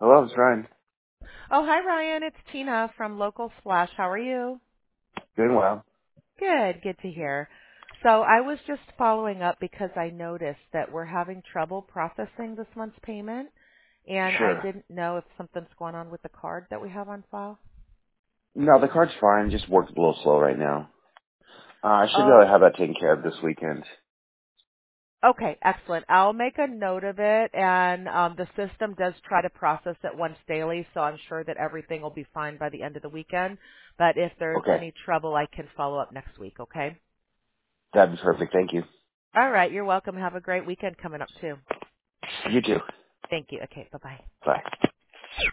Hello, it's Ryan. Oh, hi, Ryan. It's Tina from Local Splash. How are you? Doing well. Good. Good to hear. So I was just following up because I noticed that we're having trouble processing this month's payment, and I Sure. didn't know if something's going on with the card that we have on file. No, the card's fine. Just worked a little slow right now. I should be able Oh, to have that taken care of this weekend. okay. Excellent. I'll make a note of it, and the system does try to process it once daily, so I'm sure that everything will be fine by the end of the weekend. But if there's Okay. any trouble, I can follow up next week, okay? That'd be perfect. Thank you. All right. You're welcome. Have a great weekend coming up, too. You too. Thank you. Okay. Bye-bye. Bye.